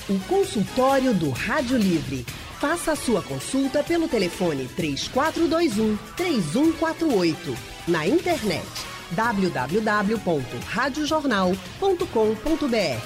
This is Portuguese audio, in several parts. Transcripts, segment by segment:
O consultório do Rádio Livre. Faça a sua consulta pelo telefone 3421-3148. Na internet www.radiojornal.com.br.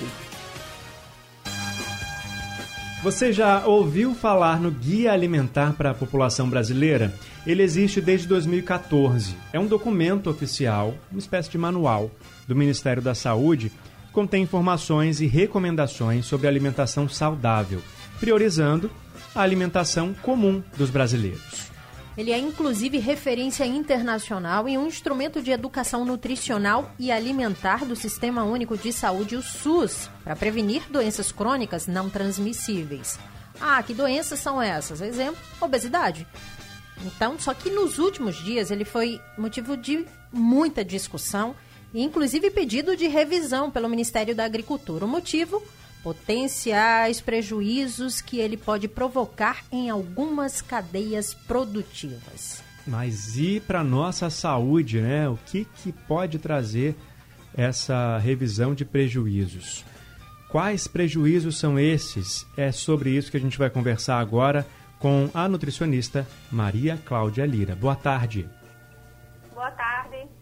Você já ouviu falar no Guia Alimentar para a População Brasileira? Ele existe desde 2014. É um documento oficial, uma espécie de manual do Ministério da Saúde, que contém informações e recomendações sobre alimentação saudável, priorizando a alimentação comum dos brasileiros. Ele é inclusive referência internacional e um instrumento de educação nutricional e alimentar do Sistema Único de Saúde, o SUS, para prevenir doenças crônicas não transmissíveis. Ah, que doenças são essas? Exemplo, obesidade. Então, só que nos últimos dias ele foi motivo de muita discussão e inclusive pedido de revisão pelo Ministério da Agricultura. O motivo? Potenciais prejuízos que ele pode provocar em algumas cadeias produtivas. Mas e para a nossa saúde, né? O que pode trazer essa revisão de prejuízos? Quais prejuízos são esses? É sobre isso que a gente vai conversar agora com a nutricionista Maria Cláudia Lira. Boa tarde. Boa tarde.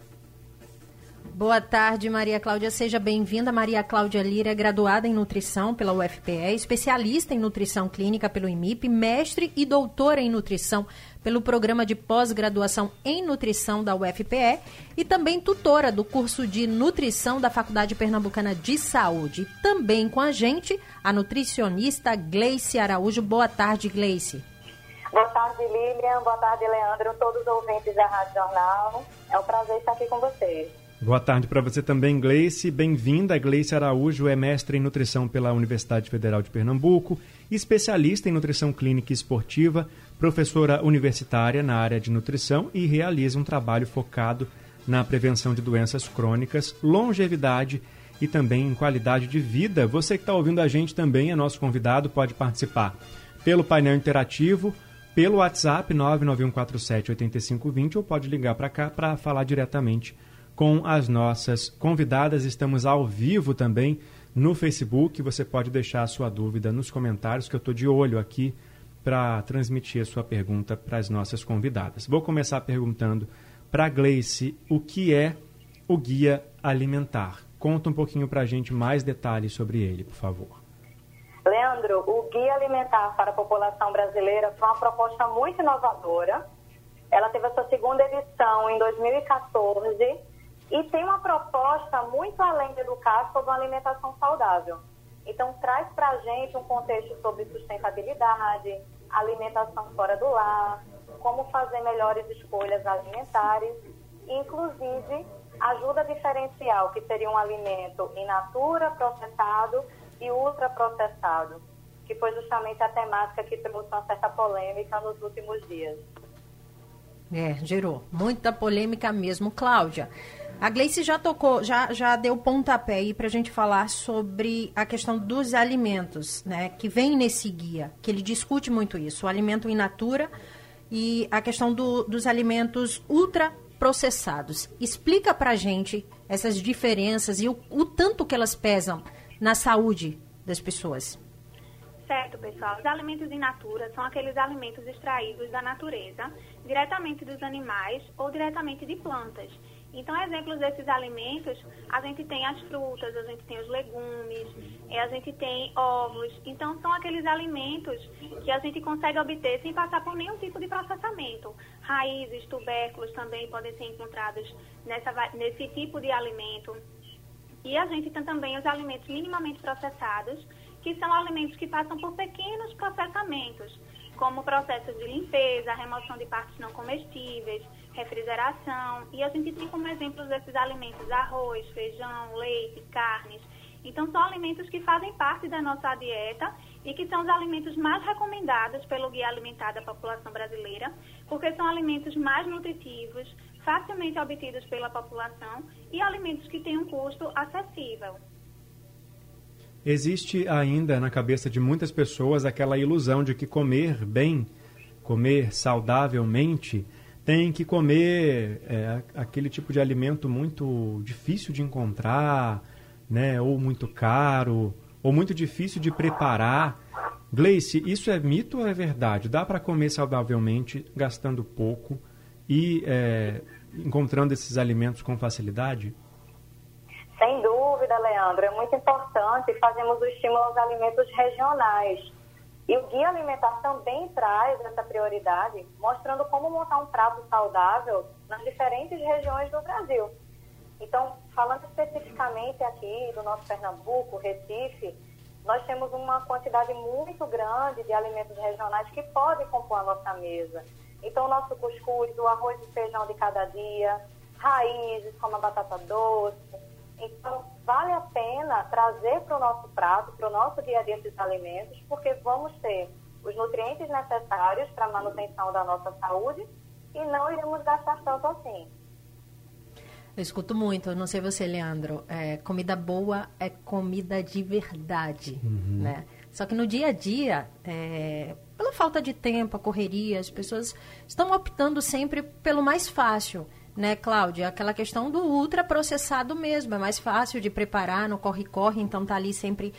Boa tarde, Maria Cláudia. Seja bem-vinda. Maria Cláudia Lira é graduada em nutrição pela UFPE, especialista em nutrição clínica pelo IMIP, mestre e doutora em nutrição pelo programa de pós-graduação em nutrição da UFPE e também tutora do curso de nutrição da Faculdade Pernambucana de Saúde. Também com a gente, a nutricionista Gleice Araújo. Boa tarde, Gleice. Boa tarde, Lilian. Boa tarde, Leandro. Todos os ouvintes da Rádio Jornal. É um prazer estar aqui com vocês. Boa tarde para você também, Gleice. Bem-vinda. Gleice Araújo é mestre em nutrição pela Universidade Federal de Pernambuco, especialista em nutrição clínica e esportiva, professora universitária na área de nutrição e realiza um trabalho focado na prevenção de doenças crônicas, longevidade e também em qualidade de vida. Você que está ouvindo a gente também é nosso convidado, pode participar pelo painel interativo, pelo WhatsApp 991478520 ou pode ligar para cá para falar diretamente com as nossas convidadas. Estamos ao vivo também no Facebook. Você pode deixar a sua dúvida nos comentários, que eu estou de olho aqui para transmitir a sua pergunta para as nossas convidadas. Vou começar perguntando para a Gleice o que é o Guia Alimentar. Conta um pouquinho para a gente mais detalhes sobre ele, por favor. Leandro, o Guia Alimentar para a População Brasileira foi uma proposta muito inovadora. Ela teve a sua segunda edição em 2014 e tem uma proposta muito além de educar sobre uma alimentação saudável. Então, traz para a gente um contexto sobre sustentabilidade, alimentação fora do lar, como fazer melhores escolhas alimentares, inclusive ajuda diferencial, que seria um alimento in natura, processado e ultraprocessado, que foi justamente a temática que trouxe uma certa polêmica nos últimos dias. Gerou muita polêmica mesmo. Cláudia, a Gleice já tocou, já deu pontapé aí para a gente falar sobre a questão dos alimentos, né, que vem nesse guia, que ele discute muito isso, o alimento in natura e a questão dos alimentos ultraprocessados. Explica para a gente essas diferenças e o tanto que elas pesam na saúde das pessoas. Certo, pessoal. Os alimentos in natura são aqueles alimentos extraídos da natureza, diretamente dos animais ou diretamente de plantas. Então, exemplos desses alimentos, a gente tem as frutas, a gente tem os legumes, a gente tem ovos. Então, são aqueles alimentos que a gente consegue obter sem passar por nenhum tipo de processamento. Raízes, tubérculos também podem ser encontrados nesse tipo de alimento. E a gente tem também os alimentos minimamente processados, que são alimentos que passam por pequenos processamentos, como processos de limpeza, remoção de partes não comestíveis, refrigeração. E a gente tem como exemplos desses alimentos arroz, feijão, leite, carnes. Então, são alimentos que fazem parte da nossa dieta e que são os alimentos mais recomendados pelo Guia Alimentar da População Brasileira, porque são alimentos mais nutritivos, facilmente obtidos pela população e alimentos que têm um custo acessível. Existe ainda na cabeça de muitas pessoas aquela ilusão de que comer bem, comer saudavelmente, tem que comer aquele tipo de alimento muito difícil de encontrar, né, ou muito caro, ou muito difícil de preparar. Gleice, isso é mito ou é verdade? Dá para comer saudavelmente, gastando pouco e encontrando esses alimentos com facilidade? Sem dúvida, Leandro. É muito importante. Fazemos o estímulo aos alimentos regionais. E o Guia Alimentar também traz essa prioridade, mostrando como montar um prato saudável nas diferentes regiões do Brasil. Então, falando especificamente aqui do nosso Pernambuco, Recife, nós temos uma quantidade muito grande de alimentos regionais que podem compor a nossa mesa. Então, o nosso cuscuz, o arroz e feijão de cada dia, raízes como a batata doce. Então, vale a pena trazer para o nosso prato, para o nosso dia a dia esses alimentos, porque vamos ter os nutrientes necessários para a manutenção da nossa saúde e não iremos gastar tanto assim. Eu escuto muito, não sei você, Leandro, comida boa é comida de verdade, né? Só que no dia a dia, pela falta de tempo, a correria, as pessoas estão optando sempre pelo mais fácil, né, Cláudia? Aquela questão do ultraprocessado mesmo, é mais fácil de preparar, no corre-corre, então tá ali sempre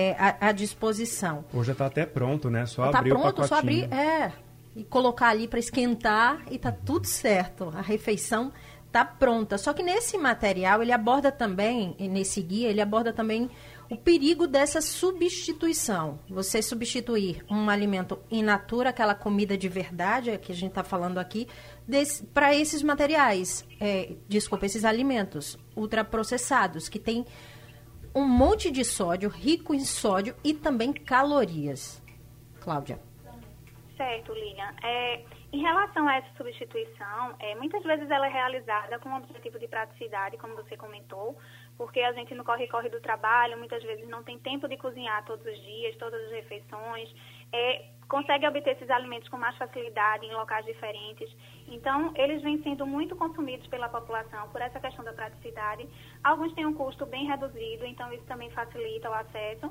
à disposição. Hoje já tá até pronto, né? Só tá abrir pronto, o pacotinho. só abrir, e colocar ali para esquentar e tá tudo certo. A refeição tá pronta. Só que nesse material, ele aborda também, nesse guia, ele aborda também o perigo dessa substituição. Você substituir um alimento in natura, aquela comida de verdade, que a gente está falando aqui, para esses materiais, esses alimentos ultraprocessados, que tem um monte de sódio, rico em sódio e também calorias. Cláudia. Certo, Lilian. Em relação a essa substituição, muitas vezes ela é realizada com o objetivo de praticidade, como você comentou, porque a gente no corre-corre do trabalho, muitas vezes não tem tempo de cozinhar todos os dias, todas as refeições, consegue obter esses alimentos com mais facilidade em locais diferentes. Então, eles vêm sendo muito consumidos pela população por essa questão da praticidade. Alguns têm um custo bem reduzido, então isso também facilita o acesso.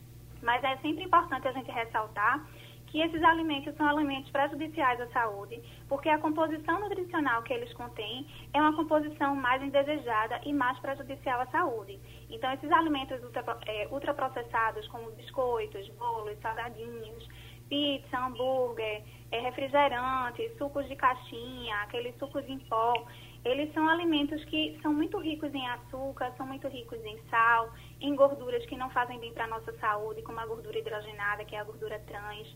Mas é sempre importante a gente ressaltar que esses alimentos são alimentos prejudiciais à saúde, porque a composição nutricional que eles contêm é uma composição mais indesejada e mais prejudicial à saúde. Então, esses alimentos ultraprocessados, como biscoitos, bolos, salgadinhos, pizza, hambúrguer, refrigerantes, sucos de caixinha, aqueles sucos em pó, eles são alimentos que são muito ricos em açúcar, são muito ricos em sal, em gorduras que não fazem bem para a nossa saúde, como a gordura hidrogenada, que é a gordura trans.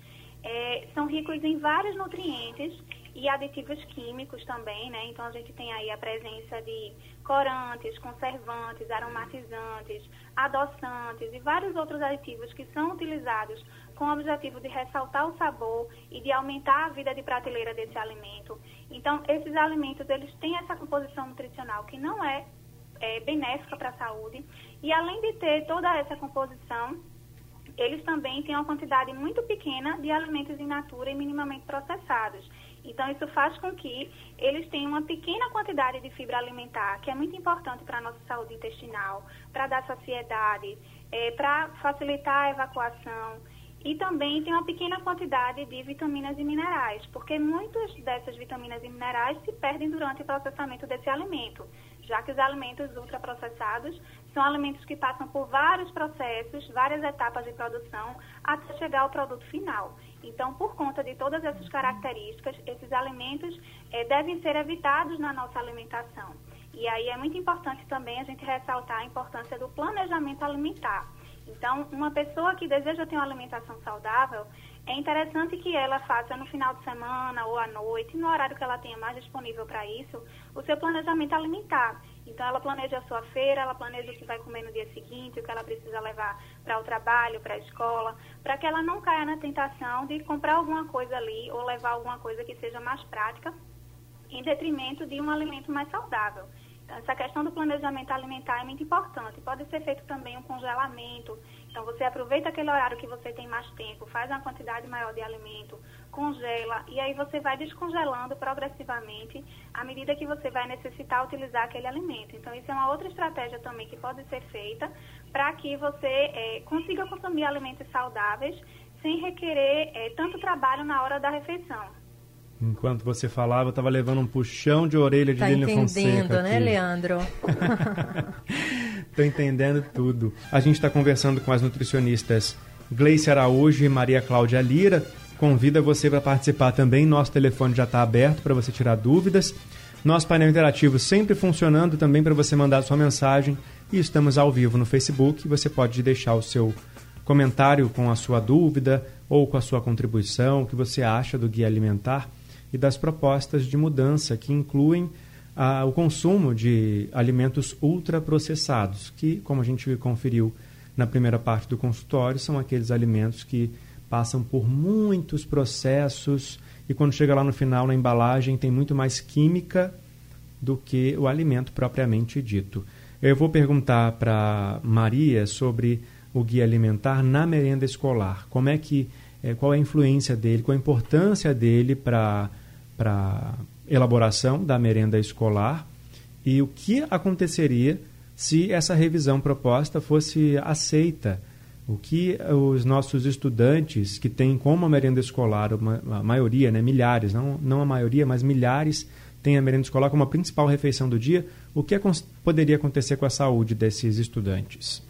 São ricos em vários nutrientes e aditivos químicos também, né? Então, a gente tem aí a presença de corantes, conservantes, aromatizantes, adoçantes e vários outros aditivos que são utilizados com o objetivo de ressaltar o sabor e de aumentar a vida de prateleira desse alimento. Então, esses alimentos, eles têm essa composição nutricional que não é benéfica para a saúde e, além de ter toda essa composição, eles também têm uma quantidade muito pequena de alimentos in natura e minimamente processados. Então, isso faz com que eles tenham uma pequena quantidade de fibra alimentar, que é muito importante para a nossa saúde intestinal, para dar saciedade, para facilitar a evacuação. E também tem uma pequena quantidade de vitaminas e minerais, porque muitas dessas vitaminas e minerais se perdem durante o processamento desse alimento, já que os alimentos ultraprocessados são alimentos que passam por vários processos, várias etapas de produção, até chegar ao produto final. Então, por conta de todas essas características, esses alimentos devem ser evitados na nossa alimentação. E aí é muito importante também a gente ressaltar a importância do planejamento alimentar. Então, uma pessoa que deseja ter uma alimentação saudável, é interessante que ela faça no final de semana ou à noite, no horário que ela tenha mais disponível para isso, o seu planejamento alimentar. Então, ela planeja a sua feira, ela planeja o que vai comer no dia seguinte, o que ela precisa levar para o trabalho, para a escola, para que ela não caia na tentação de comprar alguma coisa ali ou levar alguma coisa que seja mais prática, em detrimento de um alimento mais saudável. Essa questão do planejamento alimentar é muito importante. Pode ser feito também um congelamento. Então, você aproveita aquele horário que você tem mais tempo, faz uma quantidade maior de alimento, congela, e aí você vai descongelando progressivamente à medida que você vai necessitar utilizar aquele alimento. Então, isso é uma outra estratégia também que pode ser feita para que você consiga consumir alimentos saudáveis sem requerer tanto trabalho na hora da refeição. Enquanto você falava, eu estava levando um puxão de orelha de Lilian Fonseca. Tá entendendo, né, aqui. Leandro? Estou entendendo tudo. A gente está conversando com as nutricionistas Gleice Araújo e Maria Cláudia Lira. Convida você para participar também. Nosso telefone já está aberto para você tirar dúvidas. Nosso painel interativo sempre funcionando também para você mandar sua mensagem. E estamos ao vivo no Facebook. Você pode deixar o seu comentário com a sua dúvida ou com a sua contribuição, o que você acha do Guia Alimentar e das propostas de mudança que incluem o consumo de alimentos ultraprocessados, que, como a gente conferiu na primeira parte do consultório, são aqueles alimentos que passam por muitos processos e quando chega lá no final, na embalagem, tem muito mais química do que o alimento propriamente dito. Eu vou perguntar para Maria sobre o Guia Alimentar na merenda escolar. Qual é a influência dele, qual a importância dele para elaboração da merenda escolar e o que aconteceria se essa revisão proposta fosse aceita. O que os nossos estudantes que têm como a merenda escolar, a maioria, né, milhares, não a maioria, mas milhares, têm a merenda escolar como a principal refeição do dia, o que poderia acontecer com a saúde desses estudantes?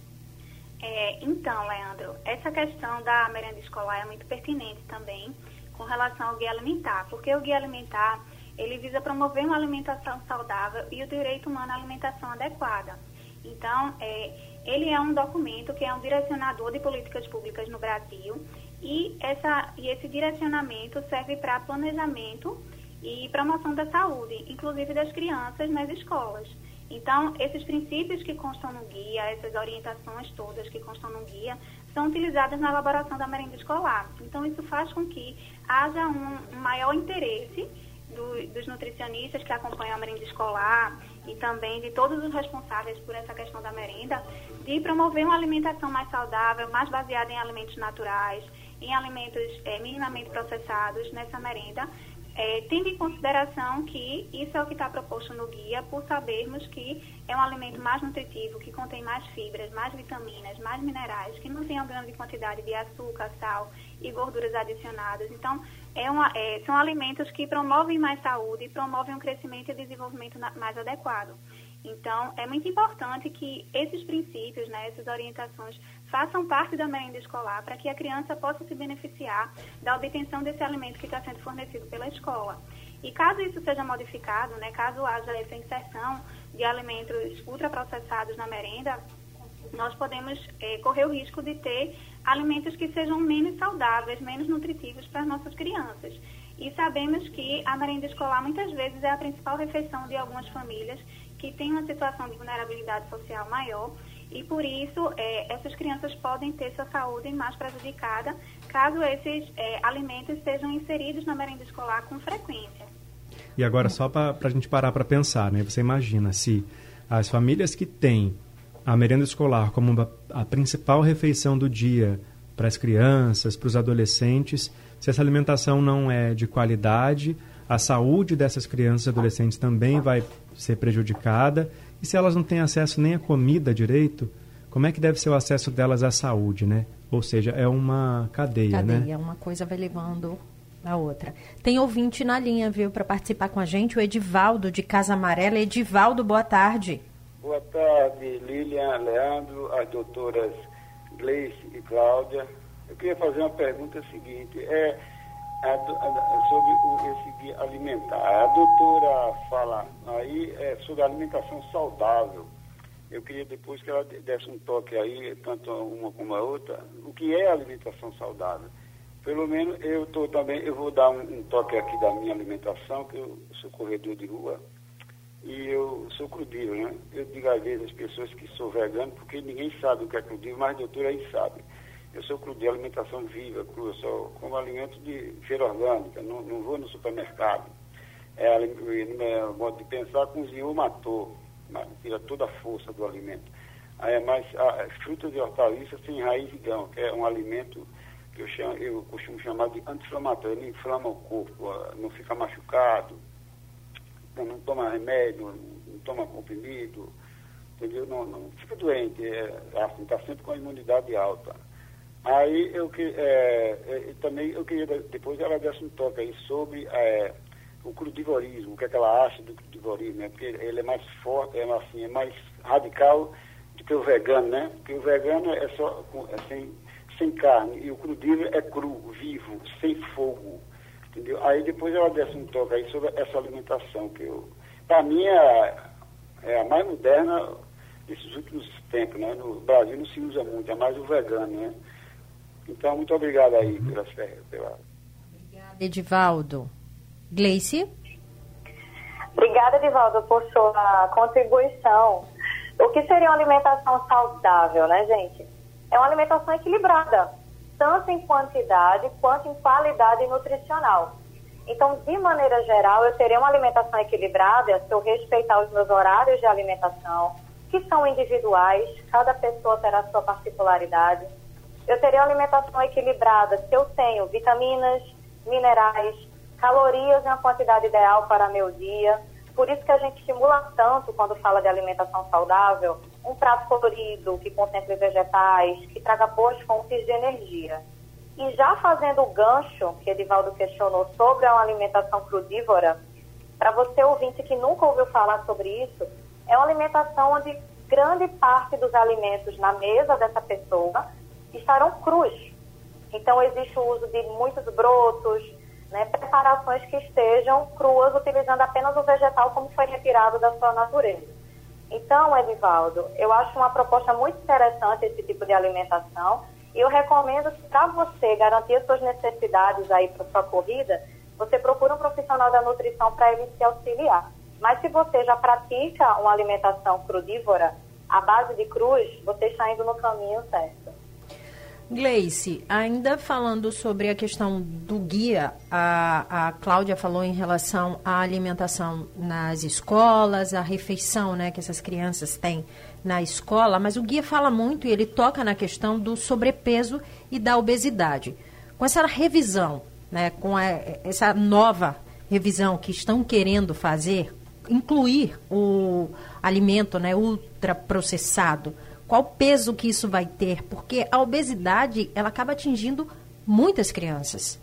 Então, Leandro, essa questão da merenda escolar é muito pertinente também com relação ao Guia Alimentar, porque o Guia Alimentar ele visa promover uma alimentação saudável e o direito humano à alimentação adequada. Então, ele é um documento que é um direcionador de políticas públicas no Brasil e esse direcionamento serve para planejamento e promoção da saúde, inclusive das crianças nas escolas. Então, esses princípios que constam no guia, essas orientações todas que constam no guia, são utilizadas na elaboração da merenda escolar. Então, isso faz com que haja um maior interesse dos nutricionistas que acompanham a merenda escolar e também de todos os responsáveis por essa questão da merenda, de promover uma alimentação mais saudável, mais baseada em alimentos naturais, em alimentos minimamente processados nessa merenda, tendo em consideração que isso é o que está proposto no guia, por sabermos que é um alimento mais nutritivo, que contém mais fibras, mais vitaminas, mais minerais, que não tem uma grande quantidade de açúcar, sal e gorduras adicionadas. Então, são alimentos que promovem mais saúde, promovem um crescimento e desenvolvimento mais adequado. Então, é muito importante que esses princípios, né, essas orientações, façam parte da merenda escolar para que a criança possa se beneficiar da obtenção desse alimento que está sendo fornecido pela escola. E caso isso seja modificado, né, caso haja essa inserção de alimentos ultraprocessados na merenda, nós podemos correr o risco de ter alimentos que sejam menos saudáveis, menos nutritivos para as nossas crianças. E sabemos que a merenda escolar muitas vezes é a principal refeição de algumas famílias que têm uma situação de vulnerabilidade social maior e, por isso, essas crianças podem ter sua saúde mais prejudicada caso esses alimentos sejam inseridos na merenda escolar com frequência. E agora, só para a gente parar para pensar, né? Você imagina se as famílias que têm a merenda escolar como a principal refeição do dia para as crianças, para os adolescentes, se essa alimentação não é de qualidade, a saúde dessas crianças e adolescentes também vai ser prejudicada. E se elas não têm acesso nem à comida direito, como é que deve ser o acesso delas à saúde, né? Ou seja, é uma cadeia, né? Uma coisa vai levando a outra. Tem ouvinte na linha, viu, para participar com a gente, o Edivaldo, de Casa Amarela. Edivaldo, boa tarde. Boa tarde, Lilian, Leandro, as doutoras Gleice e Cláudia. Eu queria fazer uma pergunta seguinte, sobre esse guia alimentar. A doutora fala aí sobre a alimentação saudável. Eu queria depois que ela desse um toque aí, tanto uma como a outra, o que é alimentação saudável. Pelo menos eu vou dar um toque aqui da minha alimentação, que eu sou corredor de rua e eu sou crudeiro, né? Eu digo às vezes às pessoas que sou vegano, porque ninguém sabe o que é crudeiro, mas a doutora aí sabe. Eu sou crudeiro, alimentação viva, crua, eu só como alimento de feira orgânica, não vou no supermercado. No meu modo de pensar, cozinhou, matou, tira toda a força do alimento. Mas frutas e hortaliças sem raiz e grão, que é um alimento que eu costumo chamar de anti-inflamatório. Ele inflama o corpo, não fica machucado, não toma remédio, não toma comprimido, entendeu? Não fica doente, está sempre com a imunidade alta. Aí também eu queria depois ela desse um toque aí sobre o crudivorismo, o que é que ela acha do crudivorismo, né? Porque ele é mais forte, é mais radical do que o vegano, né? Porque o vegano é só sem carne, e o crudívoro é cru, vivo, sem fogo, entendeu? Aí depois ela desse um toque aí sobre essa alimentação, que para mim é a mais moderna desses últimos tempos, né? No Brasil não se usa muito, é mais o vegano, né? Então, muito obrigado aí pela... Obrigada, Edivaldo. Gleice? Obrigada, Edivaldo, por sua contribuição. O que seria uma alimentação saudável, né, gente? É uma alimentação equilibrada, tanto em quantidade quanto em qualidade nutricional. Então, de maneira geral, eu teria uma alimentação equilibrada se eu respeitar os meus horários de alimentação, que são individuais, cada pessoa terá a sua particularidade. Eu teria uma alimentação equilibrada se eu tenho vitaminas, minerais, calorias em uma quantidade ideal para meu dia. Por isso que a gente estimula tanto, quando fala de alimentação saudável, um prato colorido, que contemple vegetais, que traga boas fontes de energia. E já fazendo o gancho, que Edivaldo questionou sobre uma alimentação crudívora, para você ouvinte que nunca ouviu falar sobre isso, é uma alimentação onde grande parte dos alimentos na mesa dessa pessoa estarão crus. Então, existe o uso de muitos brotos, né, preparações que estejam cruas, utilizando apenas o vegetal como foi retirado da sua natureza. Então, Edivaldo, eu acho uma proposta muito interessante esse tipo de alimentação, e eu recomendo que, para você garantir as suas necessidades aí para sua corrida, você procure um profissional da nutrição para ele te auxiliar. Mas se você já pratica uma alimentação crudívora, à base de crus, você está indo no caminho certo. Gleice, ainda falando sobre a questão do guia, a Cláudia falou em relação à alimentação nas escolas, a refeição, né, que essas crianças têm na escola, mas o guia fala muito e ele toca na questão do sobrepeso e da obesidade. Com essa revisão, né, com essa nova revisão que estão querendo fazer, incluir o alimento, né, ultraprocessado, qual o peso que isso vai ter? Porque a obesidade, ela acaba atingindo muitas crianças.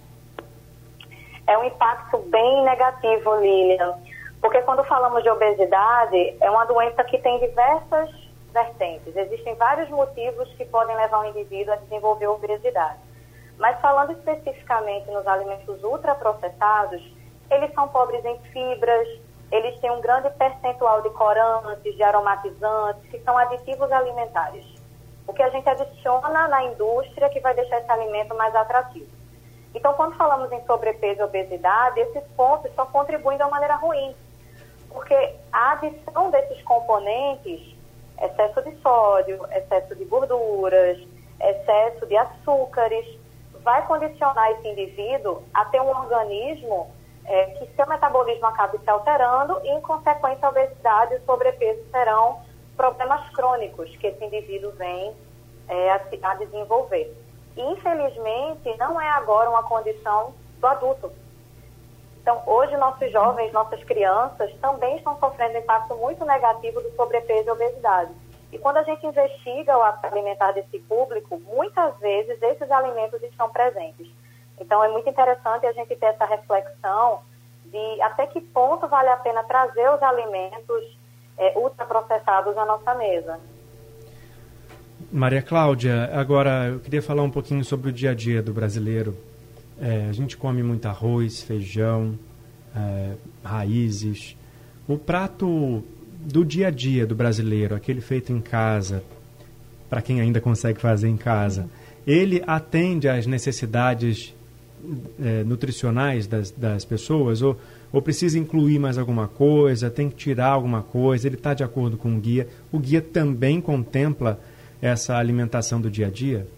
É um impacto bem negativo, Lilian. Porque quando falamos de obesidade, é uma doença que tem diversas vertentes. Existem vários motivos que podem levar o indivíduo a desenvolver obesidade. Mas falando especificamente nos alimentos ultraprocessados, eles são pobres em fibras, eles têm um grande percentual de corantes, de aromatizantes, que são aditivos alimentares. O que a gente adiciona na indústria que vai deixar esse alimento mais atrativo. Então, quando falamos em sobrepeso e obesidade, esses pontos só contribuem de uma maneira ruim. Porque a adição desses componentes, excesso de sódio, excesso de gorduras, excesso de açúcares, vai condicionar esse indivíduo a ter um organismo que seu metabolismo acabe se alterando e, em consequência, a obesidade e o sobrepeso serão problemas crônicos que esse indivíduo vem a desenvolver. E, infelizmente, não é agora uma condição do adulto. Então, hoje, nossos jovens, nossas crianças também estão sofrendo um impacto muito negativo do sobrepeso e obesidade. E quando a gente investiga o hábito alimentar desse público, muitas vezes esses alimentos estão presentes. Então, é muito interessante a gente ter essa reflexão de até que ponto vale a pena trazer os alimentos ultraprocessados à nossa mesa. Maria Cláudia, agora eu queria falar um pouquinho sobre o dia a dia do brasileiro. A gente come muito arroz, feijão, raízes. O prato do dia a dia do brasileiro, aquele feito em casa, para quem ainda consegue fazer em casa, ele atende às necessidades nutricionais das pessoas, ou precisa incluir mais alguma coisa, tem que tirar alguma coisa, ele está de acordo com o guia também contempla essa alimentação do dia a dia?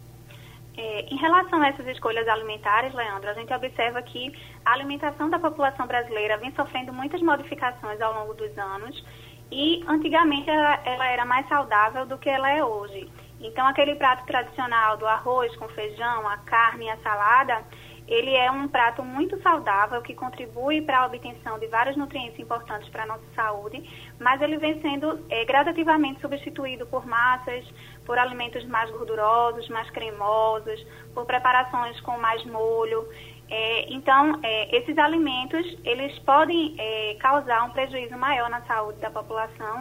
Em relação a essas escolhas alimentares, Leandro, a gente observa que a alimentação da população brasileira vem sofrendo muitas modificações ao longo dos anos e antigamente ela era mais saudável do que ela é hoje. Então, aquele prato tradicional do arroz com feijão, a carne e a salada, ele é um prato muito saudável que contribui para a obtenção de vários nutrientes importantes para a nossa saúde, mas ele vem sendo gradativamente substituído por massas, por alimentos mais gordurosos, mais cremosos, por preparações com mais molho. Então, esses alimentos, eles podem causar um prejuízo maior na saúde da população,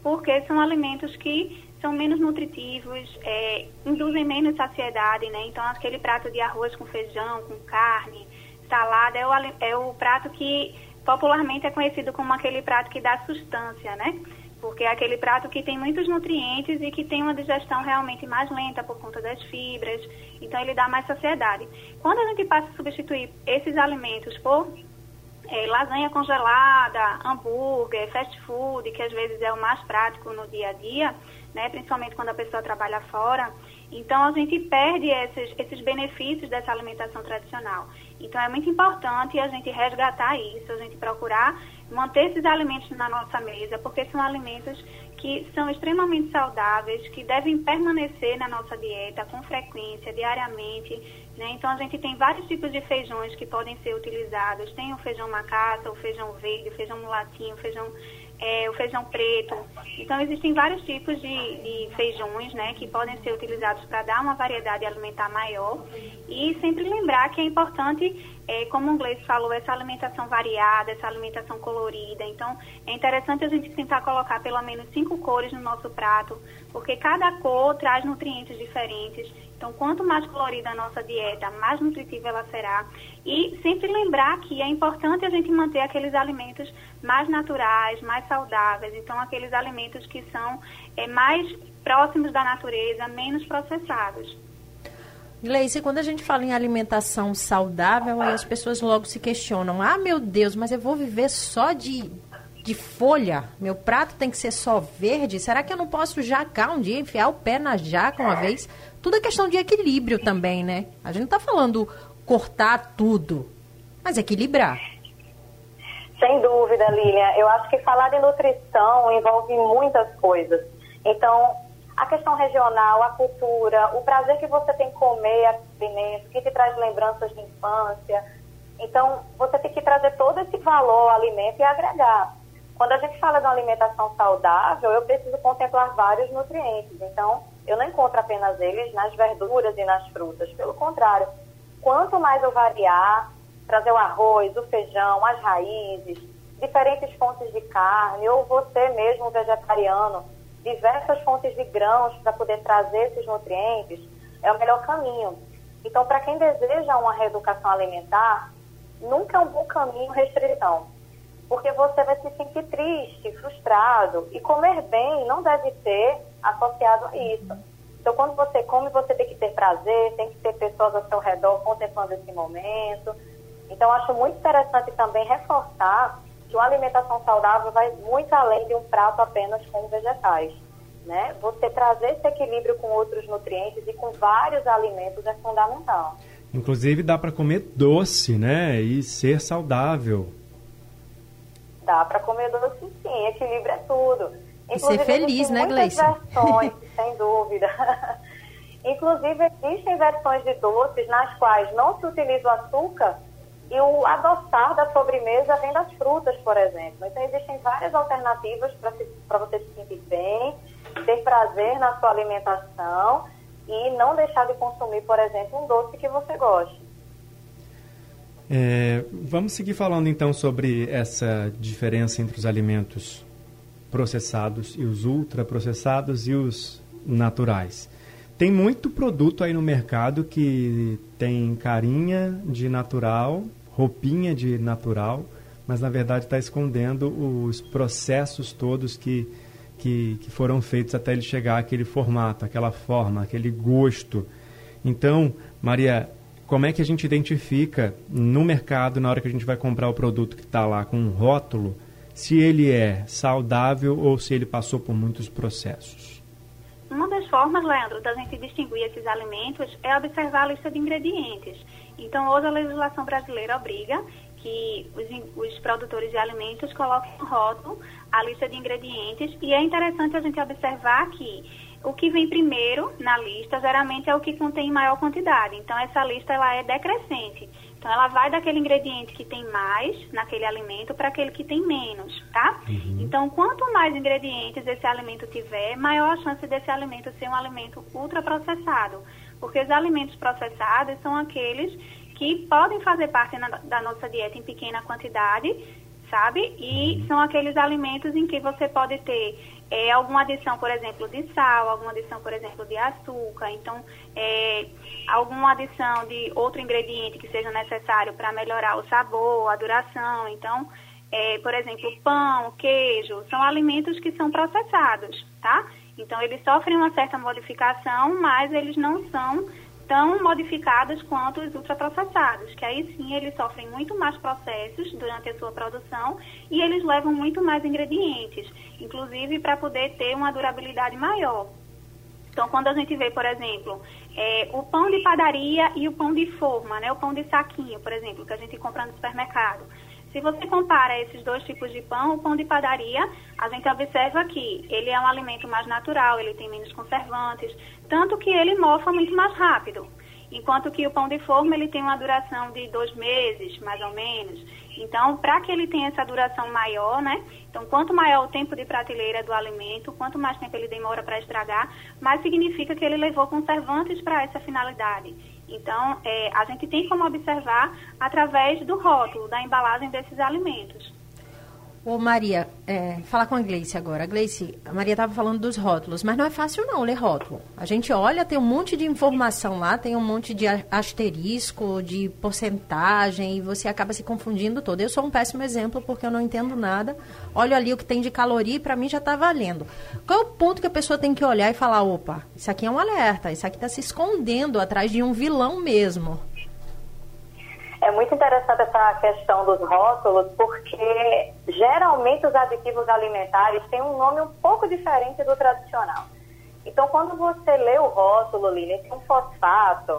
porque são alimentos que são menos nutritivos, induzem menos saciedade, né? Então, aquele prato de arroz com feijão, com carne, salada, é o prato que popularmente é conhecido como aquele prato que dá sustância, né? Porque é aquele prato que tem muitos nutrientes e que tem uma digestão realmente mais lenta por conta das fibras, então ele dá mais saciedade. Quando a gente passa a substituir esses alimentos por lasanha congelada, hambúrguer, fast food, que às vezes é o mais prático no dia a dia, né, principalmente quando a pessoa trabalha fora, então a gente perde esses benefícios dessa alimentação tradicional. Então é muito importante a gente resgatar isso, a gente procurar manter esses alimentos na nossa mesa, porque são alimentos que são extremamente saudáveis, que devem permanecer na nossa dieta com frequência, diariamente, né? Então a gente tem vários tipos de feijões que podem ser utilizados, tem o feijão macaça, o feijão verde, o feijão mulatinho, o feijão preto. Então existem vários tipos de feijões, né, que podem ser utilizados para dar uma variedade alimentar maior, e sempre lembrar que é importante, como o Gleice falou, essa alimentação variada, essa alimentação colorida. Então é interessante a gente tentar colocar pelo menos 5 cores no nosso prato, porque cada cor traz nutrientes diferentes. Então, quanto mais colorida a nossa dieta, mais nutritiva ela será. E sempre lembrar que é importante a gente manter aqueles alimentos mais naturais, mais saudáveis. Então, aqueles alimentos que são mais próximos da natureza, menos processados. Gleice, quando a gente fala em alimentação saudável, aí as pessoas logo se questionam. Ah, meu Deus, mas eu vou viver só de folha? Meu prato tem que ser só verde? Será que eu não posso jacar um dia, enfiar o pé na jaca uma vez? Tudo é questão de equilíbrio também, né? A gente não está falando cortar tudo, mas equilibrar. Sem dúvida, Lilian. Eu acho que falar de nutrição envolve muitas coisas. Então, a questão regional, a cultura, o prazer que você tem em comer alimentos, que te traz lembranças de infância. Então, você tem que trazer todo esse valor ao alimento e agregar. Quando a gente fala de uma alimentação saudável, eu preciso contemplar vários nutrientes. Então, eu não encontro apenas eles nas verduras e nas frutas. Pelo contrário, quanto mais eu variar, trazer o arroz, o feijão, as raízes, diferentes fontes de carne, ou você mesmo vegetariano, diversas fontes de grãos para poder trazer esses nutrientes, é o melhor caminho. Então, para quem deseja uma reeducação alimentar, nunca é um bom caminho restrição, porque você vai se sentir triste, frustrado, e comer bem não deve ser associado a isso. Então, quando você come, você tem que ter prazer, tem que ter pessoas ao seu redor contemplando esse momento. Então, acho muito interessante também reforçar que uma alimentação saudável vai muito além de um prato apenas com vegetais, né? Você trazer esse equilíbrio com outros nutrientes e com vários alimentos é fundamental. Inclusive dá para comer doce, né? E ser saudável. Dá para comer doce, sim. Equilíbrio é tudo. E ser feliz, né, Gleice? Versões, sem dúvida. Inclusive, existem versões de doces nas quais não se utiliza o açúcar e o adoçar da sobremesa vem das frutas, por exemplo. Então, existem várias alternativas para você se sentir bem, ter prazer na sua alimentação e não deixar de consumir, por exemplo, um doce que você goste. Vamos seguir falando, então, sobre essa diferença entre os alimentos processados e os ultraprocessados e os naturais. Tem muito produto aí no mercado que tem carinha de natural, roupinha de natural, mas na verdade está escondendo os processos todos que foram feitos até ele chegar àquele formato, aquela forma, aquele gosto. Então, Maria, como é que a gente identifica no mercado, na hora que a gente vai comprar o produto que está lá com um rótulo, se ele é saudável ou se ele passou por muitos processos? Uma das formas, Leandro, da gente distinguir esses alimentos é observar a lista de ingredientes. Então, hoje a legislação brasileira obriga que os produtores de alimentos coloquem no rótulo a lista de ingredientes, e é interessante a gente observar que o que vem primeiro na lista geralmente é o que contém maior quantidade. Então, essa lista ela é decrescente. Então, ela vai daquele ingrediente que tem mais naquele alimento para aquele que tem menos, tá? Uhum. Então, quanto mais ingredientes esse alimento tiver, maior a chance desse alimento ser um alimento ultraprocessado. Porque os alimentos processados são aqueles que podem fazer parte da nossa dieta em pequena quantidade, sabe? E são aqueles alimentos em que você pode ter alguma adição, por exemplo, de sal, alguma adição, por exemplo, de açúcar, então alguma adição de outro ingrediente que seja necessário para melhorar o sabor, a duração. Então, por exemplo, pão, queijo, são alimentos que são processados, tá? Então, eles sofrem uma certa modificação, mas eles não são tão modificados quanto os ultraprocessados, que aí sim eles sofrem muito mais processos durante a sua produção e eles levam muito mais ingredientes, inclusive para poder ter uma durabilidade maior. Então, quando a gente vê, por exemplo, o pão de padaria e o pão de forma, né, o pão de saquinho, por exemplo, que a gente compra no supermercado, se você compara esses dois tipos de pão, o pão de padaria, a gente observa que ele é um alimento mais natural, ele tem menos conservantes, tanto que ele mofa muito mais rápido. Enquanto que o pão de forma, ele tem uma duração de 2 meses, mais ou menos. Então, para que ele tenha essa duração maior, né? Então, quanto maior o tempo de prateleira do alimento, quanto mais tempo ele demora para estragar, mais significa que ele levou conservantes para essa finalidade. Então, a gente tem como observar através do rótulo, da embalagem desses alimentos. Ô Maria, falar com a Gleice agora. Gleice, a Maria estava falando dos rótulos, mas não é fácil não ler rótulo. A gente olha, tem um monte de informação lá, tem um monte de asterisco, de porcentagem, e você acaba se confundindo todo. Eu sou um péssimo exemplo porque eu não entendo nada. Olho ali o que tem de caloria e para mim já está valendo. Qual é o ponto que a pessoa tem que olhar e falar, opa, isso aqui é um alerta, isso aqui está se escondendo atrás de um vilão mesmo? É muito interessante essa questão dos rótulos, porque geralmente os aditivos alimentares têm um nome um pouco diferente do tradicional. Então, quando você lê o rótulo, Lili, tem um fosfato,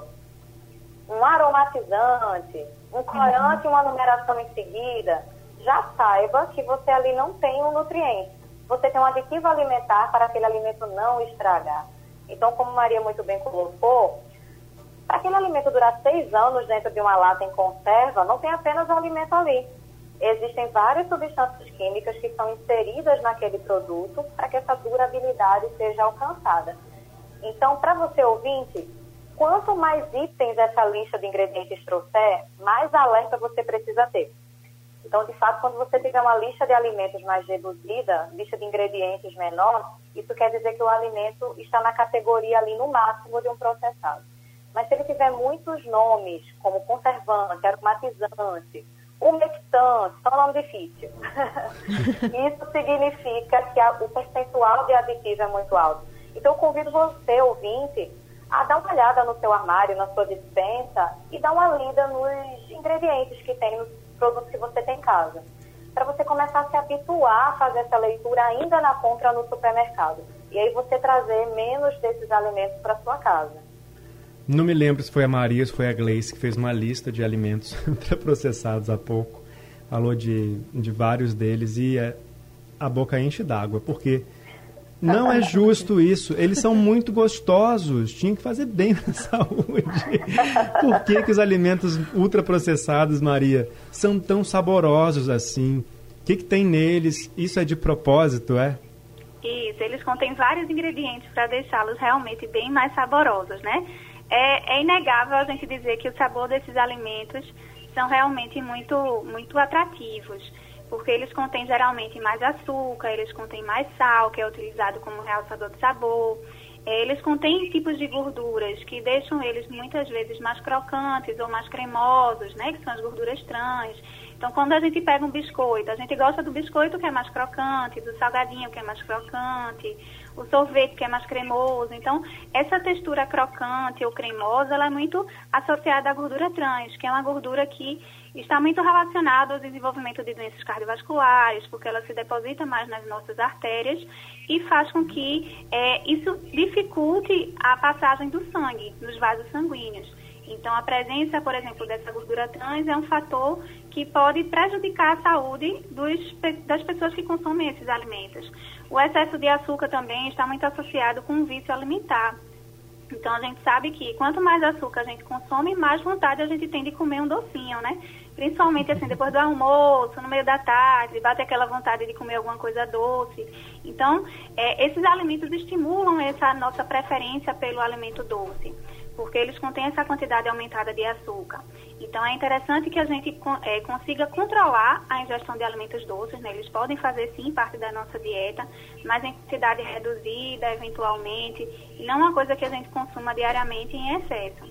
um aromatizante, um corante e uma numeração em seguida, já saiba que você ali não tem um nutriente. Você tem um aditivo alimentar para aquele alimento não estragar. Então, como Maria muito bem colocou, para aquele alimento durar 6 anos dentro de uma lata em conserva, não tem apenas um alimento ali. Existem várias substâncias químicas que são inseridas naquele produto para que essa durabilidade seja alcançada. Então, para você ouvinte, quanto mais itens essa lista de ingredientes trouxer, mais alerta você precisa ter. Então, de fato, quando você tiver uma lista de alimentos mais reduzida, lista de ingredientes menor, isso quer dizer que o alimento está na categoria ali no máximo de um processado. Mas se ele tiver muitos nomes, como conservante, aromatizante, umectante, só nome difícil, isso significa que o percentual de aditivo é muito alto. Então, eu convido você, ouvinte, a dar uma olhada no seu armário, na sua despensa, e dar uma lida nos ingredientes que tem nos produtos que você tem em casa, para você começar a se habituar a fazer essa leitura ainda na compra no supermercado. E aí você trazer menos desses alimentos para sua casa. Não me lembro se foi a Maria ou se foi a Gleice que fez uma lista de alimentos ultraprocessados há pouco. Falou de vários deles e a boca enche d'água, porque não é justo isso. Eles são muito gostosos, tinha que fazer bem para a saúde. Por que os alimentos ultraprocessados, Maria, são tão saborosos assim? O que tem neles? Isso é de propósito, é? Isso, eles contêm vários ingredientes para deixá-los realmente bem mais saborosos, né? É inegável a gente dizer que o sabor desses alimentos são realmente muito, muito atrativos, porque eles contêm geralmente mais açúcar, eles contêm mais sal, que é utilizado como realçador de sabor. Eles contêm tipos de gorduras que deixam eles muitas vezes mais crocantes ou mais cremosos, né? Que são as gorduras trans. Então, quando a gente pega um biscoito, a gente gosta do biscoito que é mais crocante, do salgadinho que é mais crocante, o sorvete que é mais cremoso. Então, essa textura crocante ou cremosa, ela é muito associada à gordura trans, que é uma gordura que está muito relacionada ao desenvolvimento de doenças cardiovasculares, porque ela se deposita mais nas nossas artérias e faz com que isso dificulte a passagem do sangue nos vasos sanguíneos. Então, a presença, por exemplo, dessa gordura trans é um fator que pode prejudicar a saúde das pessoas que consomem esses alimentos. O excesso de açúcar também está muito associado com o vício alimentar. Então, a gente sabe que quanto mais açúcar a gente consome, mais vontade a gente tem de comer um docinho, né? Principalmente, assim, depois do almoço, no meio da tarde, bate aquela vontade de comer alguma coisa doce. Então, esses alimentos estimulam essa nossa preferência pelo alimento doce. porque eles contêm essa quantidade aumentada de açúcar. Então, é interessante que a gente consiga controlar a ingestão de alimentos doces, né? Eles podem fazer, sim, parte da nossa dieta, mas em quantidade reduzida, eventualmente, e não uma coisa que a gente consuma diariamente em excesso.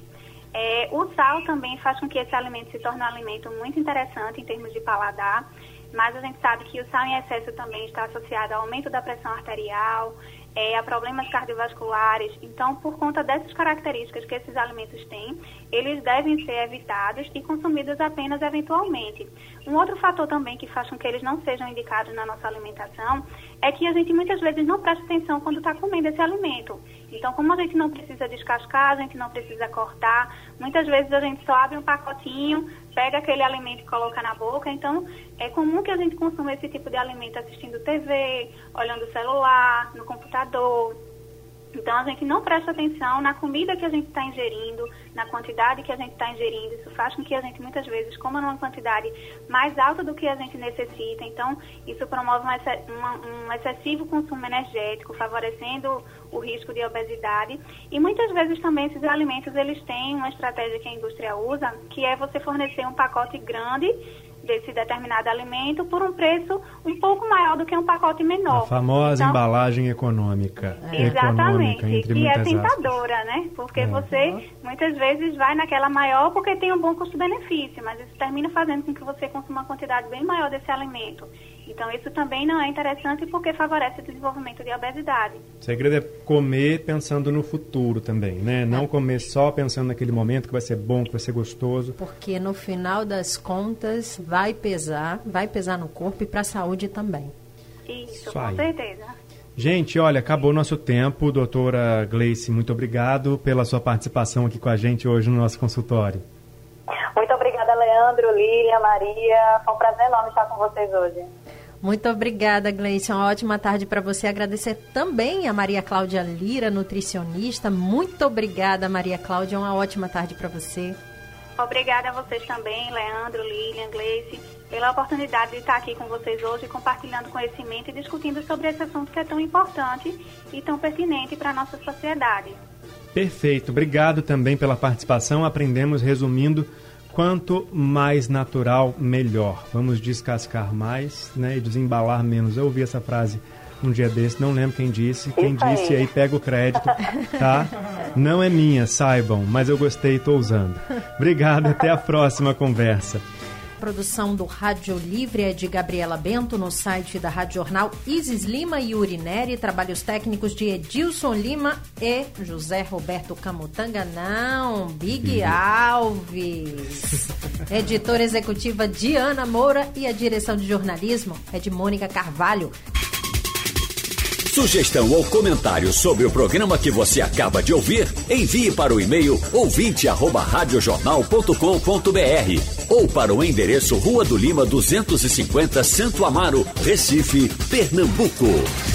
O sal também faz com que esse alimento se torne um alimento muito interessante em termos de paladar, mas a gente sabe que o sal em excesso também está associado ao aumento da pressão arterial, a problemas cardiovasculares. Então, por conta dessas características que esses alimentos têm, eles devem ser evitados e consumidos apenas eventualmente. Um outro fator também que faz com que eles não sejam indicados na nossa alimentação é que a gente muitas vezes não presta atenção quando está comendo esse alimento. Então, como a gente não precisa descascar, a gente não precisa cortar, muitas vezes a gente só abre um pacotinho, pega aquele alimento e coloca na boca. Então, é comum que a gente consuma esse tipo de alimento assistindo TV, olhando o celular, no computador. Então, a gente não presta atenção na comida que a gente está ingerindo, na quantidade que a gente está ingerindo. Isso faz com que a gente, muitas vezes, coma numa quantidade mais alta do que a gente necessita. Então, isso promove um excessivo consumo energético, favorecendo o risco de obesidade. E, muitas vezes, também, esses alimentos, eles têm uma estratégia que a indústria usa, que é você fornecer um pacote grande desse determinado alimento por um preço um pouco maior do que um pacote menor. A famosa embalagem econômica. Exatamente, entre e é muitas tentadora, aspas, né? Porque você, muitas vezes, vai naquela maior porque tem um bom custo-benefício, mas isso termina fazendo com que você consuma uma quantidade bem maior desse alimento. Então, isso também não é interessante porque favorece o desenvolvimento de obesidade. O segredo é comer pensando no futuro também, né? Não comer só pensando naquele momento que vai ser bom, que vai ser gostoso. Porque no final das contas vai pesar no corpo e para a saúde também. Isso, com certeza. Gente, olha, acabou o nosso tempo. Doutora Gleice, muito obrigado pela sua participação aqui com a gente hoje no nosso consultório. Muito obrigada, Leandro, Lilian, Maria. Foi um prazer enorme estar com vocês hoje. Muito obrigada, Gleice. Uma ótima tarde para você. Agradecer também a Maria Cláudia Lira, nutricionista. Muito obrigada, Maria Cláudia. Uma ótima tarde para você. Obrigada a vocês também, Leandro, Lilian, Gleice, pela oportunidade de estar aqui com vocês hoje, compartilhando conhecimento e discutindo sobre esse assunto que é tão importante e tão pertinente para a nossa sociedade. Perfeito. Obrigado também pela participação. Aprendemos, resumindo, quanto mais natural, melhor. Vamos descascar mais, né, e desembalar menos. Eu ouvi essa frase um dia desse, não lembro quem disse. Quem disse aí pega o crédito, tá? Não é minha, saibam, mas eu gostei e estou usando. Obrigado, até a próxima conversa. A produção do Rádio Livre é de Gabriela Bento, no site da Rádio Jornal Isis Lima e Urineri, trabalhos técnicos de Edilson Lima e José Roberto Camutanga, não, Big Alves. Editora executiva Diana Moura e a direção de jornalismo é de Mônica Carvalho. Sugestão ou comentário sobre o programa que você acaba de ouvir, envie para o e-mail ouvinte@radiojornal.com.br ou para o endereço Rua do Lima 250, Santo Amaro, Recife, Pernambuco.